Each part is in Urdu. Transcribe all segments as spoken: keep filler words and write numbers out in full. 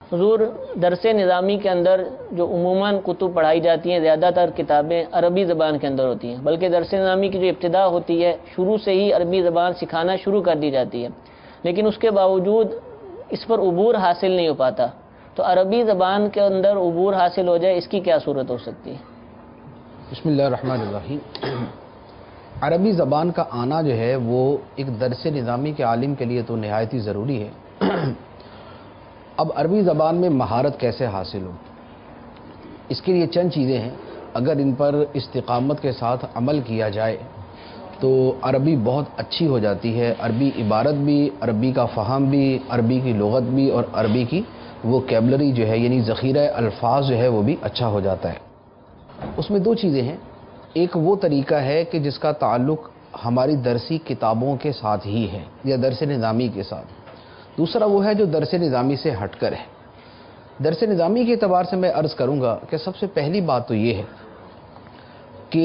حضور درس نظامی کے اندر جو عموماً کتب پڑھائی جاتی ہیں زیادہ تر کتابیں عربی زبان کے اندر ہوتی ہیں، بلکہ درس نظامی کی جو ابتدا ہوتی ہے شروع سے ہی عربی زبان سکھانا شروع کر دی جاتی ہے، لیکن اس کے باوجود اس پر عبور حاصل نہیں ہو پاتا، تو عربی زبان کے اندر عبور حاصل ہو جائے اس کی کیا صورت ہو سکتی ہے؟ بسم اللہ الرحمن الرحیم۔ عربی زبان کا آنا جو ہے وہ ایک درس نظامی کے عالم کے لیے تو نہایت ہی ضروری ہے۔ اب عربی زبان میں مہارت کیسے حاصل ہو، اس کے لیے چند چیزیں ہیں، اگر ان پر استقامت کے ساتھ عمل کیا جائے تو عربی بہت اچھی ہو جاتی ہے۔ عربی عبارت بھی، عربی کا فہم بھی، عربی کی لغت بھی، اور عربی کی ووکیبلری جو ہے یعنی ذخیرہ الفاظ جو ہے وہ بھی اچھا ہو جاتا ہے۔ اس میں دو چیزیں ہیں، ایک وہ طریقہ ہے کہ جس کا تعلق ہماری درسی کتابوں کے ساتھ ہی ہے یا درس نظامی کے ساتھ، دوسرا وہ ہے جو درس نظامی سے ہٹ کر ہے۔ درس نظامی کے اعتبار سے میں عرض کروں گا کہ سب سے پہلی بات تو یہ ہے کہ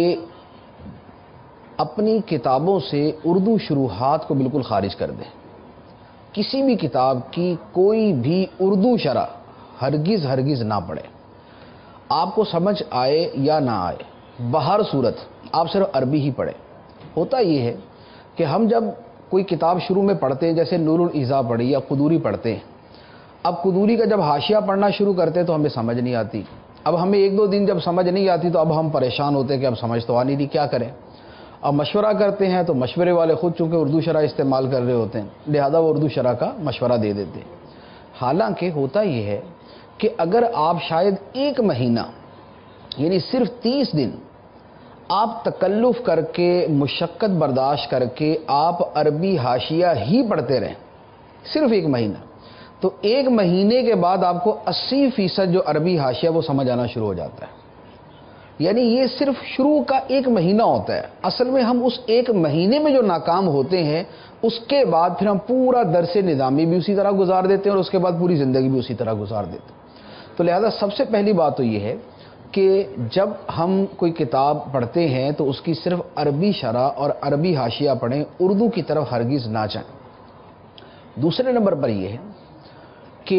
اپنی کتابوں سے اردو شروحات کو بالکل خارج کر دیں۔ کسی بھی کتاب کی کوئی بھی اردو شرح ہرگز ہرگز نہ پڑھیں، آپ کو سمجھ آئے یا نہ آئے، بہر صورت آپ صرف عربی ہی پڑھیں۔ ہوتا یہ ہے کہ ہم جب کوئی کتاب شروع میں پڑھتے ہیں، جیسے نور الایضاح پڑھی یا قدوری پڑھتے ہیں، اب قدوری کا جب حاشیہ پڑھنا شروع کرتے ہیں تو ہمیں سمجھ نہیں آتی، اب ہمیں ایک دو دن جب سمجھ نہیں آتی تو اب ہم پریشان ہوتے ہیں کہ اب سمجھ تو آ نہیں رہی، کیا کریں؟ اب مشورہ کرتے ہیں تو مشورے والے خود چونکہ اردو شرح استعمال کر رہے ہوتے ہیں لہذا وہ اردو شرح کا مشورہ دے دیتے ہیں۔ حالانکہ ہوتا یہ ہے کہ اگر آپ شاید ایک مہینہ یعنی صرف تیس دن آپ تکلف کر کے مشقت برداشت کر کے آپ عربی حاشیہ ہی پڑھتے رہیں صرف ایک مہینہ، تو ایک مہینے کے بعد آپ کو اسی فیصد جو عربی حاشیہ وہ سمجھ آنا شروع ہو جاتا ہے۔ یعنی یہ صرف شروع کا ایک مہینہ ہوتا ہے، اصل میں ہم اس ایک مہینے میں جو ناکام ہوتے ہیں اس کے بعد پھر ہم پورا درس نظامی بھی اسی طرح گزار دیتے ہیں اور اس کے بعد پوری زندگی بھی اسی طرح گزار دیتے ہیں۔ تو لہذا سب سے پہلی بات تو یہ ہے کہ جب ہم کوئی کتاب پڑھتے ہیں تو اس کی صرف عربی شرح اور عربی حاشیہ پڑھیں، اردو کی طرف ہرگز نہ جائیں۔ دوسرے نمبر پر یہ ہے کہ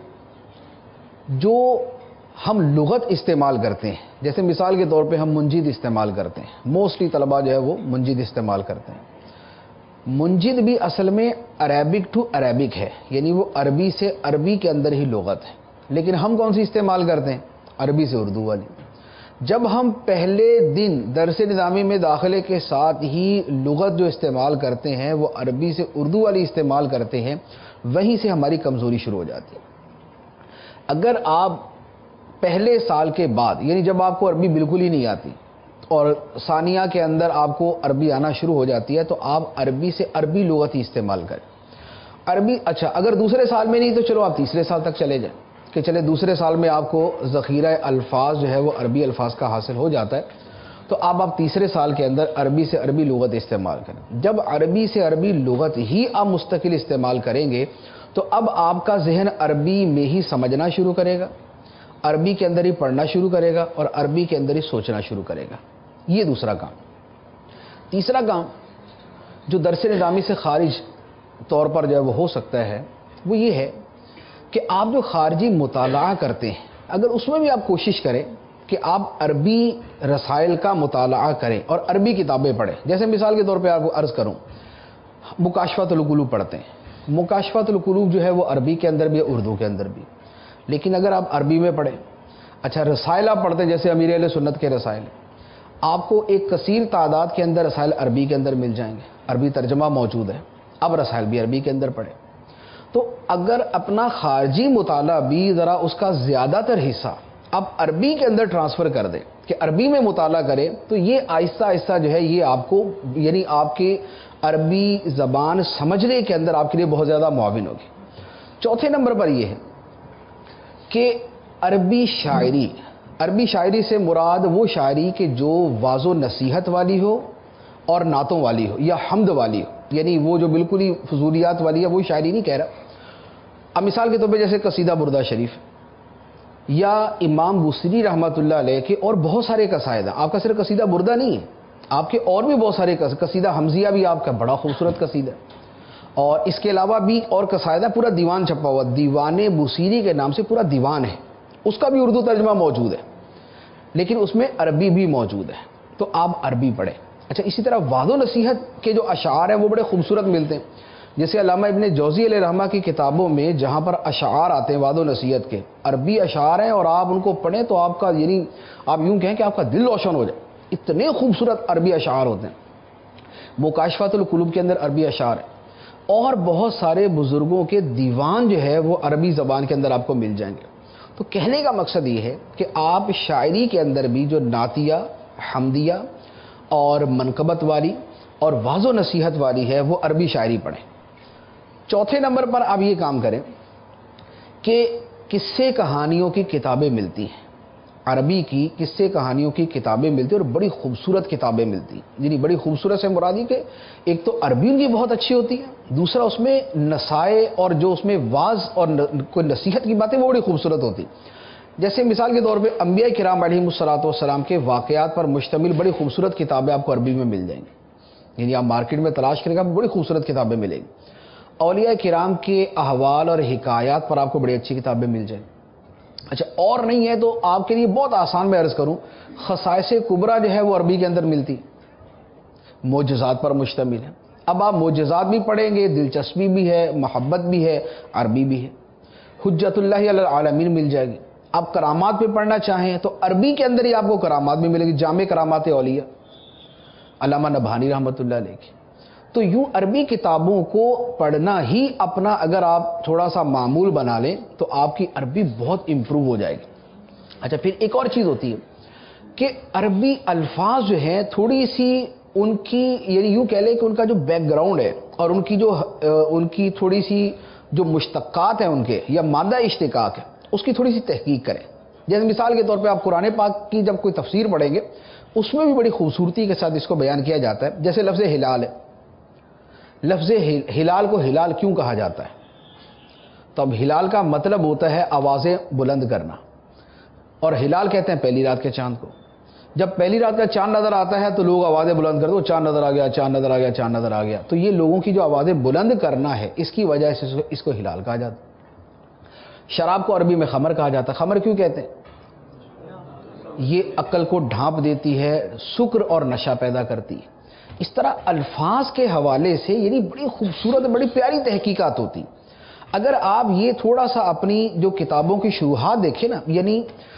جو ہم لغت استعمال کرتے ہیں، جیسے مثال کے طور پہ ہم منجد استعمال کرتے ہیں، موسٹلی طلباء جو ہے وہ منجد استعمال کرتے ہیں۔ منجد بھی اصل میں عربک ٹو عربک ہے، یعنی وہ عربی سے عربی کے اندر ہی لغت ہے، لیکن ہم کون سی استعمال کرتے ہیں؟ عربی سے اردو والی۔ جب ہم پہلے دن درس نظامی میں داخلے کے ساتھ ہی لغت جو استعمال کرتے ہیں وہ عربی سے اردو والی استعمال کرتے ہیں، وہیں سے ہماری کمزوری شروع ہو جاتی ہے۔ اگر آپ پہلے سال کے بعد یعنی جب آپ کو عربی بالکل ہی نہیں آتی اور ثانیہ کے اندر آپ کو عربی آنا شروع ہو جاتی ہے تو آپ عربی سے عربی لغت ہی استعمال کریں۔ عربی اچھا اگر دوسرے سال میں نہیں تو چلو آپ تیسرے سال تک چلے جائیں کہ چلے دوسرے سال میں آپ کو ذخیرہ الفاظ جو ہے وہ عربی الفاظ کا حاصل ہو جاتا ہے تو اب آپ تیسرے سال کے اندر عربی سے عربی لغت استعمال کریں۔ جب عربی سے عربی لغت ہی آپ مستقل استعمال کریں گے تو اب آپ کا ذہن عربی میں ہی سمجھنا شروع کرے گا، عربی کے اندر ہی پڑھنا شروع کرے گا اور عربی کے اندر ہی سوچنا شروع کرے گا۔ یہ دوسرا کام۔ تیسرا کام جو درس نظامی سے خارج طور پر جو ہے وہ ہو سکتا ہے وہ یہ ہے کہ آپ جو خارجی مطالعہ کرتے ہیں اگر اس میں بھی آپ کوشش کریں کہ آپ عربی رسائل کا مطالعہ کریں اور عربی کتابیں پڑھیں۔ جیسے مثال کے طور پہ آپ کو عرض کروں، مکاشفۃ القلوب پڑھتے ہیں، مکاشفۃ القلوب جو ہے وہ عربی کے اندر بھی ہے اردو کے اندر بھی، لیکن اگر آپ عربی میں پڑھیں، اچھا رسائل آپ پڑھتے ہیں جیسے امیر اہل سنت کے رسائل، آپ کو ایک کثیر تعداد کے اندر رسائل عربی کے اندر مل جائیں گے، عربی ترجمہ موجود ہے، اب رسائل بھی عربی کے اندر پڑھیں۔ تو اگر اپنا خارجی مطالعہ بھی ذرا اس کا زیادہ تر حصہ آپ عربی کے اندر ٹرانسفر کر دیں کہ عربی میں مطالعہ کریں تو یہ آہستہ آہستہ جو ہے یہ آپ کو یعنی آپ کے عربی زبان سمجھنے کے اندر آپ کے لیے بہت زیادہ معاون ہوگی۔ چوتھے نمبر پر یہ ہے کہ عربی شاعری، عربی شاعری سے مراد وہ شاعری کہ جو واض و نصیحت والی ہو اور نعتوں والی ہو یا حمد والی ہو، یعنی وہ جو بالکل ہی فضولیات والی ہے وہ شاعری نہیں کہہ رہا۔ اب مثال کے طور پہ جیسے قصیدہ بردہ شریف یا امام بوصیری رحمۃ اللہ علیہ کے اور بہت سارے قصائد ہیں، آپ کا صرف قصیدہ بردہ نہیں ہے، آپ کے اور بھی بہت سارے قصیدہ حمزیہ بھی آپ کا بڑا خوبصورت قصیدہ ہے، اور اس کے علاوہ بھی اور قصائدہ پورا دیوان چھپا ہوا، دیوان بوسیری کے نام سے پورا دیوان ہے، اس کا بھی اردو ترجمہ موجود ہے، لیکن اس میں عربی بھی موجود ہے، تو آپ عربی پڑھیں۔ اچھا، اسی طرح وعظ و نصیحت کے جو اشعار ہیں وہ بڑے خوبصورت ملتے ہیں، جیسے علامہ ابن جوزی علیہ رحمہ کی کتابوں میں جہاں پر اشعار آتے ہیں وعظ و نصیحت کے، عربی اشعار ہیں، اور آپ ان کو پڑھیں تو آپ کا یعنی آپ یوں کہیں کہ آپ کا دل روشن ہو جائے، اتنے خوبصورت عربی اشعار ہوتے ہیں۔ مکاشفۃ القلوب کے اندر عربی اشعار ہیں، اور بہت سارے بزرگوں کے دیوان جو ہے وہ عربی زبان کے اندر آپ کو مل جائیں گے۔ تو کہنے کا مقصد یہ ہے کہ آپ شاعری کے اندر بھی جو نعتیہ، حمدیہ اور منقبت والی اور وعظ و نصیحت والی ہے وہ عربی شاعری پڑھیں۔ چوتھے نمبر پر آپ یہ کام کریں کہ قصے کہانیوں کی کتابیں ملتی ہیں، عربی کی قصے کہانیوں کی کتابیں ملتی ہیں، اور بڑی خوبصورت کتابیں ملتی ہیں، یعنی بڑی خوبصورت سے مرادی کہ ایک تو عربی ان کی بہت اچھی ہوتی ہے، دوسرا اس میں نصائح اور جو اس میں واعظ اور کوئی نصیحت کی باتیں وہ بڑی خوبصورت ہوتی ہیں۔ جیسے مثال کے طور پہ انبیاء کرام علیہم الصلوۃ والسلام کے واقعات پر مشتمل بڑی خوبصورت کتابیں آپ کو عربی میں مل جائیں گی، یعنی آپ مارکیٹ میں تلاش کریں گے بڑی خوبصورت کتابیں ملیں گی۔ اولیاء کرام کے احوال اور حکایات پر آپ کو بڑی اچھی کتابیں مل جائیں۔ اچھا، اور نہیں ہے تو آپ کے لیے بہت آسان میں عرض کروں، خصائص کبریٰ جو ہے وہ عربی کے اندر ملتی، معجزات پر مشتمل ہے۔ اب آپ معجزات بھی پڑھیں گے، دلچسپی بھی ہے، محبت بھی ہے، عربی بھی ہے۔ حجت اللہ علی العالمین مل جائے گی۔ آپ کرامات پہ پڑھنا چاہیں تو عربی کے اندر ہی آپ کو کرامات بھی ملے گی، جامع کرامات اولیاء علامہ نبہانی رحمۃ اللہ علیہ کی۔ تو یوں عربی کتابوں کو پڑھنا ہی اپنا اگر آپ تھوڑا سا معمول بنا لیں تو آپ کی عربی بہت امپروو ہو جائے گی۔ اچھا، پھر ایک اور چیز ہوتی ہے کہ عربی الفاظ جو ہیں تھوڑی سی ان کی یعنی یوں کہہ لیں کہ ان کا جو بیک گراؤنڈ ہے اور ان کی جو ان کی تھوڑی سی جو مشتقات ہیں ان کے یا مادہ اشتقاق ہے اس کی تھوڑی سی تحقیق کریں۔ جیسے مثال کے طور پہ آپ قرآن پاک کی جب کوئی تفسیر پڑھیں گے اس میں بھی بڑی خوبصورتی کے ساتھ اس کو بیان کیا جاتا ہے۔ جیسے لفظ ہلال ہے، لفظ ہلال کو ہلال کیوں کہا جاتا ہے؟ تو اب ہلال کا مطلب ہوتا ہے آوازیں بلند کرنا، اور ہلال کہتے ہیں پہلی رات کے چاند کو۔ جب پہلی رات کا چاند نظر آتا ہے تو لوگ آوازیں بلند کرتے ہیں، چاند نظر آ گیا، چاند نظر آ گیا، چاند نظر آ گیا۔ تو یہ لوگوں کی جو آوازیں بلند کرنا ہے اس کی وجہ سے اس کو ہلال کہا جاتا ہے۔ شراب کو عربی میں خمر کہا جاتا ہے۔ خمر کیوں کہتے ہیں؟ یہ عقل کو ڈھانپ دیتی ہے، سکر اور نشہ پیدا کرتی ہے۔ اس طرح الفاظ کے حوالے سے یعنی بڑی خوبصورت بڑی پیاری تحقیقات ہوتی۔ اگر آپ یہ تھوڑا سا اپنی جو کتابوں کی شروحات دیکھیں نا، یعنی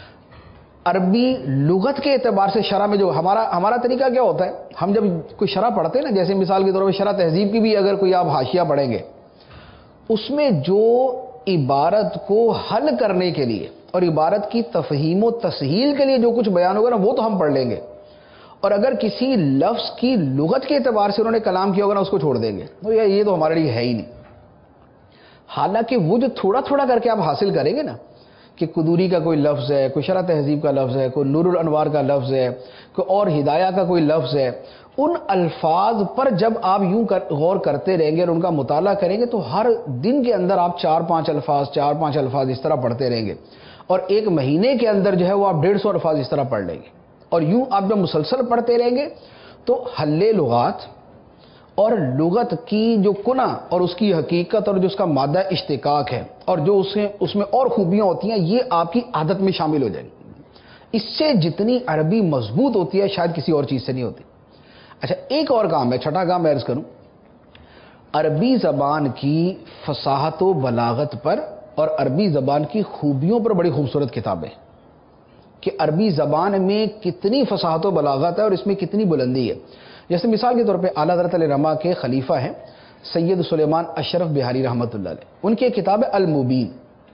عربی لغت کے اعتبار سے شرح میں جو ہمارا ہمارا طریقہ کیا ہوتا ہے، ہم جب کوئی شرح پڑھتے ہیں نا، جیسے مثال کے طور پہ شرح تہذیب کی بھی اگر کوئی آپ حاشیہ پڑھیں گے، اس میں جو عبارت کو حل کرنے کے لیے اور عبارت کی تفہیم و تسہیل کے لیے جو کچھ بیان ہوگا نا وہ تو ہم پڑھ لیں گے، اور اگر کسی لفظ کی لغت کے اعتبار سے انہوں نے کلام کیا ہوگا نا اس کو چھوڑ دیں گے، تو یہ تو ہمارے لیے ہے ہی نہیں۔ حالانکہ وہ جو تھوڑا تھوڑا کر کے آپ حاصل کریں گے نا کہ قدوری کا کوئی لفظ ہے، کوئی شرح تہذیب کا لفظ ہے، کوئی نور الانوار کا لفظ ہے، کوئی اور ہدایہ کا کوئی لفظ ہے، ان الفاظ پر جب آپ یوں غور کرتے رہیں گے اور ان کا مطالعہ کریں گے تو ہر دن کے اندر آپ چار پانچ الفاظ چار پانچ الفاظ اس طرح پڑھتے رہیں گے، اور ایک مہینے کے اندر جو ہے وہ آپ ڈیڑھ سو الفاظ اس طرح پڑھ لیں گے۔ اور یوں آپ جب مسلسل پڑھتے رہیں گے تو حل لغات اور لغت کی جو کنہ اور اس کی حقیقت اور جو اس کا مادہ اشتقاق ہے اور جو اس میں اس میں اور خوبیاں ہوتی ہیں یہ آپ کی عادت میں شامل ہو جائیں گی۔ اس سے جتنی عربی مضبوط ہوتی ہے شاید کسی اور چیز سے نہیں ہوتی۔ اچھا، ایک اور کام ہے، چھٹا کام میں عرض کروں، عربی زبان کی فصاحت و بلاغت پر اور عربی زبان کی خوبیوں پر بڑی خوبصورت کتابیں کہ عربی زبان میں کتنی فصاحت و بلاغت ہے اور اس میں کتنی بلندی ہے۔ جیسے مثال کے طور پہ اعلیٰ حضرت علیہ رحمہ کے خلیفہ ہیں سید سلیمان اشرف بہاری رحمۃ اللہ علیہ، ان کی ایک کتاب ہے المبین۔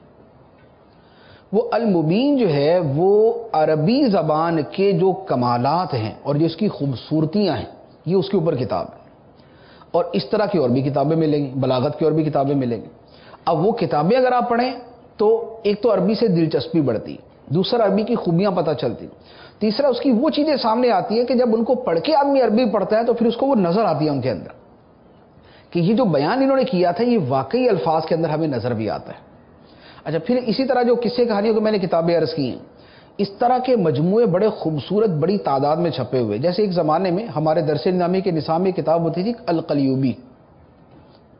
وہ المبین جو ہے وہ عربی زبان کے جو کمالات ہیں اور جو اس کی خوبصورتیاں ہیں یہ اس کے اوپر کتاب ہے، اور اس طرح کی اور بھی کتابیں ملیں گی، بلاغت کی اور بھی کتابیں ملیں گی۔ اب وہ کتابیں اگر آپ پڑھیں تو ایک تو عربی سے دلچسپی بڑھتی، دوسرا عربی کی خوبیاں پتہ چلتی، تیسرا اس کی وہ چیزیں سامنے آتی ہیں کہ جب ان کو پڑھ کے آدمی عربی پڑھتا ہے تو پھر اس کو وہ نظر آتی ہے ان کے اندر کہ یہ جو بیان انہوں نے کیا تھا یہ واقعی الفاظ کے اندر ہمیں نظر بھی آتا ہے۔ اچھا، پھر اسی طرح جو قصے کہانیوں کو میں نے کتابیں عرض کی ہیں، اس طرح کے مجموعے بڑے خوبصورت بڑی تعداد میں چھپے ہوئے، جیسے ایک زمانے میں ہمارے درس نظامی کے نصاب میں کتاب ہوتی تھی القلیوبی،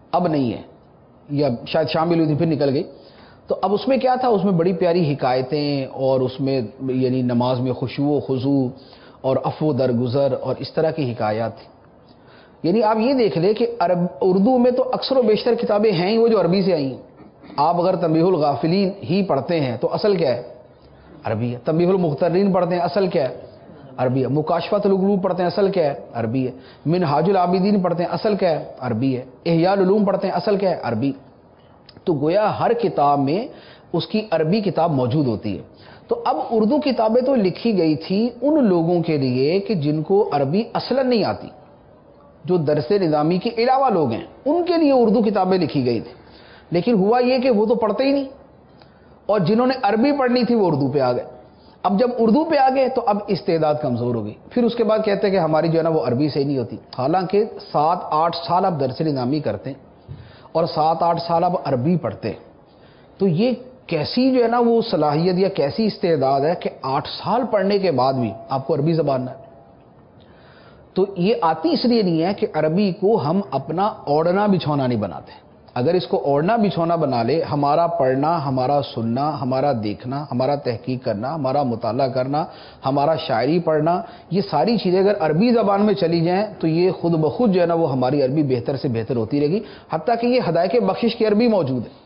اب نہیں ہے یا شاید شامل ہوئی تھی پھر نکل گئی. تو اب اس میں کیا تھا, اس میں بڑی پیاری حکایتیں اور اس میں یعنی نماز میں خشوع و خضوع اور عفو درگزر اور اس طرح کی حکایات تھیں. یعنی آپ یہ دیکھ لیں کہ عرب اردو میں تو اکثر و بیشتر کتابیں ہیں ہی وہ جو عربی سے آئی ہیں. آپ اگر تنبیہ الغافلین ہی پڑھتے ہیں تو اصل کیا ہے, عربی ہے. تنبیہ المغترین پڑھتے ہیں, اصل کیا ہے, عربی ہے. مکاشفۃ القلوب پڑھتے ہیں, اصل کیا ہے, عربی ہے. منہاج العابدین پڑھتے ہیں, اصل کیا ہے, عربی ہے. احیاء العلوم پڑھتے ہیں, اصل کیا ہے, عربی. تو گویا ہر کتاب میں اس کی عربی کتاب موجود ہوتی ہے. تو اب اردو کتابیں تو لکھی گئی تھی ان لوگوں کے لیے کہ جن کو عربی اصلا نہیں آتی, جو درس نظامی کے علاوہ لوگ ہیں, ان کے لیے اردو کتابیں لکھی گئی تھی. لیکن ہوا یہ کہ وہ تو پڑھتے ہی نہیں, اور جنہوں نے عربی پڑھنی تھی وہ اردو پہ آ گئے. اب جب اردو پہ آ گئے تو اب استعداد کمزور ہو گئی. پھر اس کے بعد کہتے ہیں کہ ہماری جو ہے نا وہ عربی سے ہی نہیں ہوتی. حالانکہ سات آٹھ سال آپ درس نظامی کرتے ہیں اور سات آٹھ سال آپ عربی پڑھتے, تو یہ کیسی جو ہے نا وہ صلاحیت یا کیسی استعداد ہے کہ آٹھ سال پڑھنے کے بعد بھی آپ کو عربی زبان نہ ہے. تو یہ آتی اس لیے نہیں ہے کہ عربی کو ہم اپنا اوڑھنا بچھونا نہیں بناتے. اگر اس کو اوڑھنا بچھونا بنا لے, ہمارا پڑھنا, ہمارا سننا, ہمارا دیکھنا, ہمارا تحقیق کرنا, ہمارا مطالعہ کرنا, ہمارا شاعری پڑھنا, یہ ساری چیزیں اگر عربی زبان میں چلی جائیں تو یہ خود بخود جو ہے نا وہ ہماری عربی بہتر سے بہتر ہوتی رہے گی. حتیٰ کہ یہ ہدایت بخشش کی عربی موجود ہے,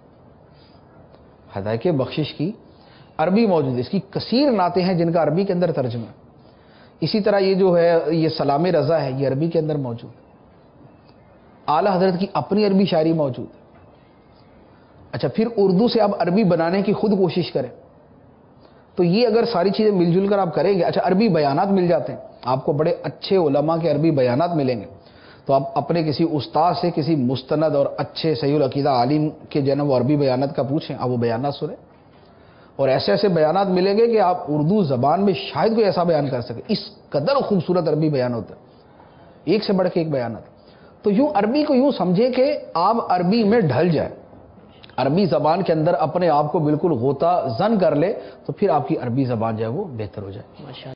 ہدایت بخشش کی عربی موجود ہے. اس کی کثیر نعتیں ہیں جن کا عربی کے اندر ترجمہ ہے. اسی طرح یہ جو ہے یہ سلام رضا ہے, یہ عربی کے اندر موجود ہے. اعلی حضرت کی اپنی عربی شاعری موجود ہے. اچھا, پھر اردو سے آپ عربی بنانے کی خود کوشش کریں تو یہ اگر ساری چیزیں مل جل کر آپ کریں گے. اچھا, عربی بیانات مل جاتے ہیں آپ کو, بڑے اچھے علماء کے عربی بیانات ملیں گے, تو آپ اپنے کسی استاد سے کسی مستند اور اچھے صحیح العقیدہ عالم کے جو ہے نا وہ عربی بیانات کا پوچھیں, آپ وہ بیانات سنیں, اور ایسے ایسے بیانات ملیں گے کہ آپ اردو زبان میں شاید کوئی ایسا بیان کر سکے. اس قدر خوبصورت عربی بیان ہوتا ہے, ایک سے بڑھ کے ایک بیانات. تو یوں عربی کو یوں سمجھے کہ آپ عربی میں ڈھل جائیں, عربی زبان کے اندر اپنے آپ کو بالکل غوطہ زن کر لے, تو پھر آپ کی عربی زبان جو ہے وہ بہتر ہو جائے.